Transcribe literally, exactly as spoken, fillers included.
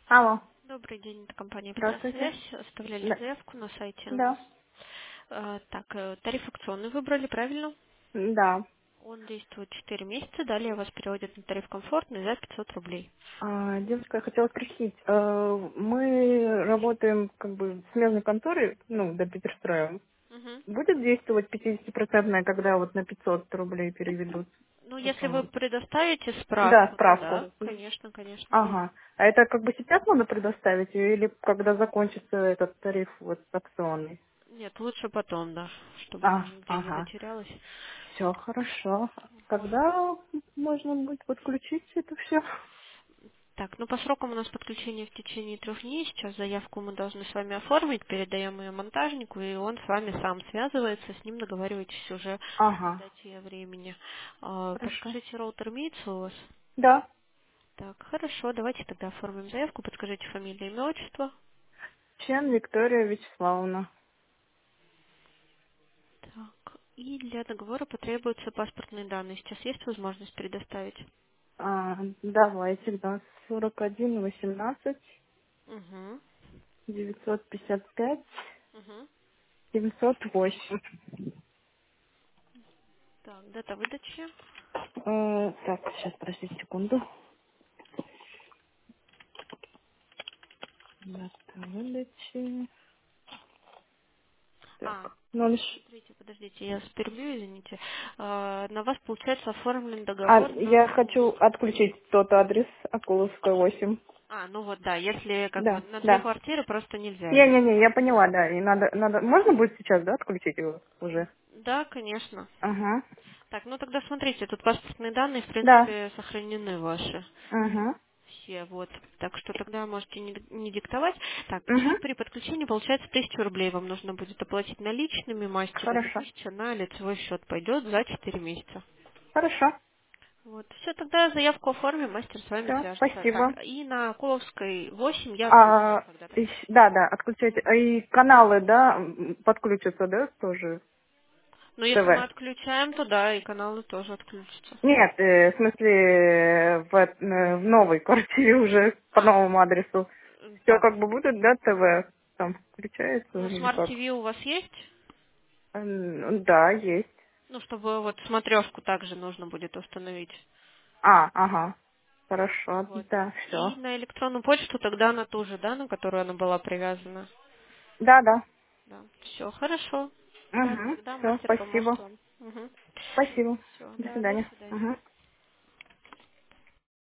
Алло, Добрый день, это компания здравствуйте. «Петросвязь». Оставляли Да, заявку на сайте у нас. да, Э, Так, э, тариф акционный выбрали, правильно? да. Он действует четыре месяца, далее вас переводят на тариф комфортный за пятьсот рублей. А, девушка, я хотела спросить, э, мы работаем как бы в смежной конторе, ну, до Петерстроя. Мгм. Будет действовать пятидесятипроцентная, когда вот на пятьсот рублей переведут Ну, эту если вы сумму? предоставите Да, справку, то справку. да, конечно, конечно. Ага. А это как бы сейчас надо предоставить её или когда закончится этот тариф вот акционный? Нет, лучше потом, да, чтобы А, она нигде не ага. затерялась. Все хорошо. Вот. Когда можно будет подключить это все? Так, ну по срокам у нас подключение в течение трех дней. Сейчас заявку мы должны с вами оформить, передаем ее монтажнику, и он с вами сам связывается, с ним договариваетесь уже о Ага. дате и времени. А, Хорошо. Подскажите, роутер имеется у вас? Да. Так, хорошо, давайте тогда оформим заявку. Подскажите фамилию, имя, отчество. Чен Виктория Вячеславовна. Так, и для договора потребуются паспортные данные. Сейчас есть возможность предоставить? А, давайте, да. сорок один восемнадцать Угу, девятьсот пятьдесят пять угу. семьсот восемь. Так, дата выдачи. Э, так, сейчас, простите секунду. Дата выдачи. А, Так. Ноль ш- смотрите, подождите, я вас перебью, извините. А, на вас, получается, оформлен А, договор на я двух. хочу отключить тот адрес, Акуловская восемь. А, ну вот, да, если как бы Да, на две да. квартиры просто нельзя его. Не-не-не, я поняла, да. И надо, надо. Можно будет сейчас, да, отключить его уже? Да, конечно. Ага. Так, ну тогда смотрите, тут паспортные данные, в Да. принципе, сохранены ваши. Ага. Все, вот. Так что тогда можете не, не диктовать. Так, и Угу. при подключении, получается, тысячу рублей вам нужно будет оплатить наличными мастеру, и Хорошо. тысяча на лицевой счет пойдет за четыре месяца. Хорошо. Вот. Все, тогда заявку оформим, мастер с вами Все, свяжется. спасибо. Так, и на Коловской восемь я отключаю А, тогда и тариф. щ- да, да, отключайте. А и каналы, да, м, подключатся, да, тоже Но если мы ТВ? отключаем, то да, и каналы тоже отключатся. Нет, э, в смысле, э, в, э, в новой квартире уже по А, новому адресу. м, Все так, как бы будет, да, ТВ там включается ну или как? смарт-ТВ у вас есть? М, Да, есть. Ну, чтобы вот смотрешку также нужно будет установить. А, ага. Хорошо, Вот. да, И все. на электронную почту тогда на ту же, да, на которую она была привязана. Да, да. Да. Все, хорошо. Да, Угу. тогда Все, мастер поможет спасибо. вам. Угу. Спасибо. Все, До да, до свидания. свидания. Угу.